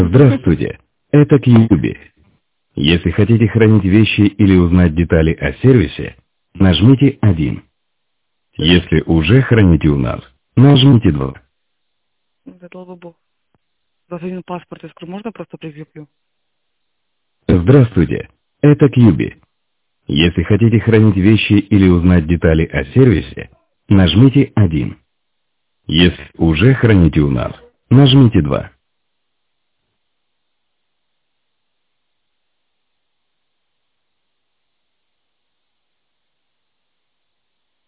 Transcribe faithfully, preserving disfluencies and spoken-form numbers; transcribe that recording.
Здравствуйте, это Кьюби. Если хотите хранить вещи или узнать детали о сервисе, нажмите один. Если уже храните у нас, нажмите два. Да, долго бог. Один паспорт, я скажу, можно просто прикреплю? Здравствуйте, это Кьюби. Если хотите хранить вещи или узнать детали о сервисе, нажмите один. Если уже храните у нас, нажмите два.